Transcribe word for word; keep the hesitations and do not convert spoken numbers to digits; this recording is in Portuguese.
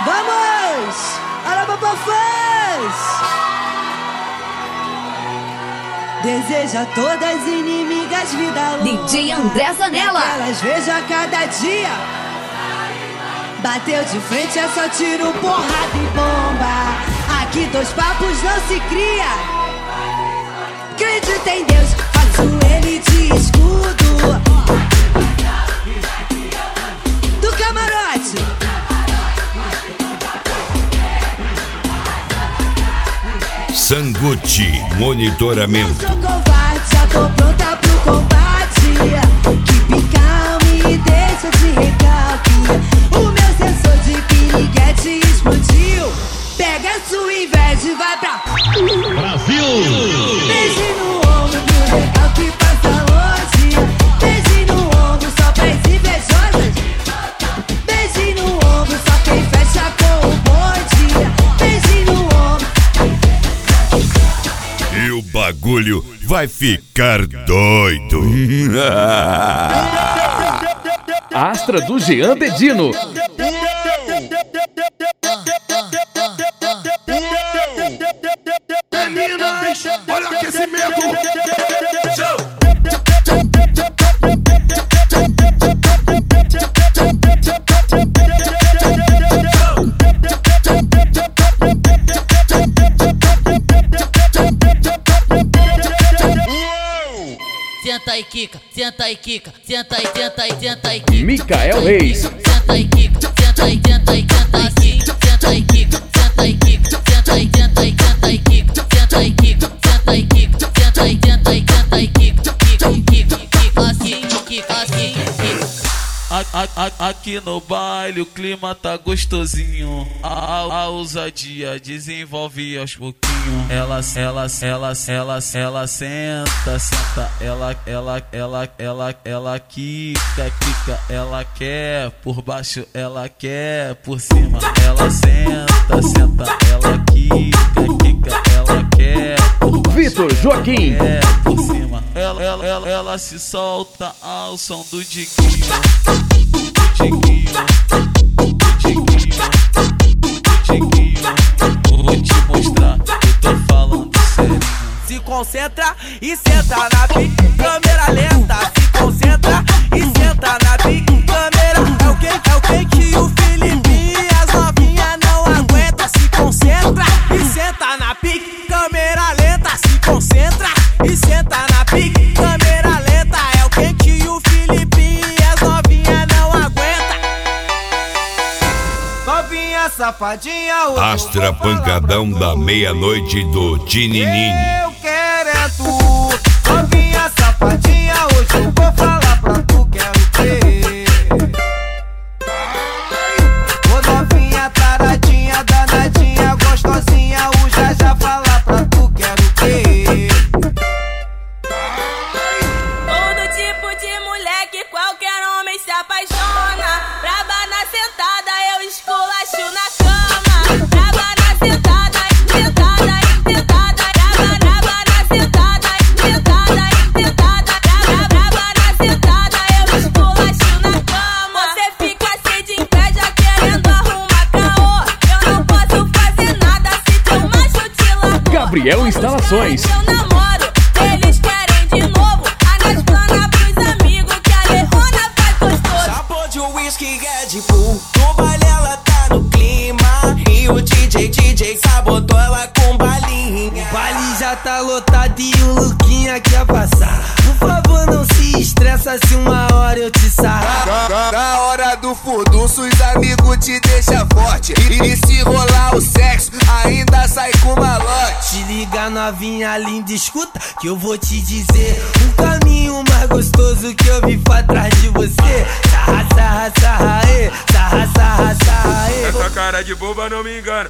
Vamos! Arabapafãs! Deseja todas inimigas vida longa. D J André Zanella. Elas vejam a cada dia. Bateu de frente é só tiro, porrada e bomba. Aqui dois papos não se cria. Acredita em Deus, faço ele de escudo. Do camarote. Sangucci, monitoramento. Eu sou covarde, já tô pronta pro combate. Keep calm e deixa de recalque. O meu sensor de piriguete explodiu. Pega a sua inveja e vai pra Brasil! Beijo no ombro pro recalque passa longe. Beijo no ombro só pra as invejosas. Beijo no ombro só quem fecha com o bonde. Beijo no ombro. E o bagulho vai ficar doido. Astra do Jean Dedino. Meninas, olha o aquecimento. Senta e quica, senta e quica, senta e senta e senta e quica. Micael Reis. Senta e quica, senta e senta e senta e quica. Senta e quica, senta e quica, senta e senta e senta e quica. Senta e quica, senta e quica, senta e senta e senta e quica. Quica, quica, quica, assim, quica, assim, quica. A, a, a, aqui no baile o clima tá gostosinho. A, a ousadia desenvolve aos pouquinhos. Ela, ela, ela, ela, ela senta, senta. Ela, ela, ela, ela, ela quica, quica. Ela quer por baixo, ela quer por cima. Ela senta, senta. Ela quica, quica. Ela quer por baixo, Vitor Joaquim. ela quer por cima. Ela, ela, ela, ela se solta ao som do Diguinho. Vou te mostrar, eu tô falando sério. Se concentra e senta na pique, câmera lenta. Se concentra e senta na pique, câmera. É o que, é o que que o Filipinho e as novinhas não aguenta. Se concentra e senta na pique, câmera lenta. Se concentra e senta na pique, câmera lenta. É o que que o Filipinho e as novinhas não aguenta. Novinha safadinha, hoje Astra pancadão da meia-noite do Tininini. eu quero é tu. Novinha safadinha, hoje eu vou falar pra tu, quero ter. Ô novinha taradinha, danadinha, gostosinha, o já já falar pra tu, quero ter. Todo tipo de mulher que qualquer homem se apaixona. Braba na sentada, eu esculacho na cama. Braba na sentada, sentada, sentada. Braba, braba na sentada, sentada, sentada. Braba, braba na sentada, eu esculacho na cama. Você fica assim de inveja querendo arrumar caô. Eu não posso fazer nada se teu macho te largou. Gabriel Instalações. Eu namoro, eles querem de novo. Anaspana pros amigos que a Lerona faz gostoso. Chapou de whisky Red Bull, no baile ela tá no clima. E o D J, D J sabotou ela com balinha. O baile já tá lotado e o Luquinha quer passar. Por favor não se estressa se uma hora eu te sarrar. Na, na hora do furdunço os amigos te deixam forte. E, e se rolar o sexo, ainda sai com malote. Te liga novinha linda, escuta que eu vou te dizer um caminho mais gostoso que eu vi pra trás de você. Sarra, sarra, sarra, ê, sarra, sarra, sarra, ê. Essa cara de boba não me engana.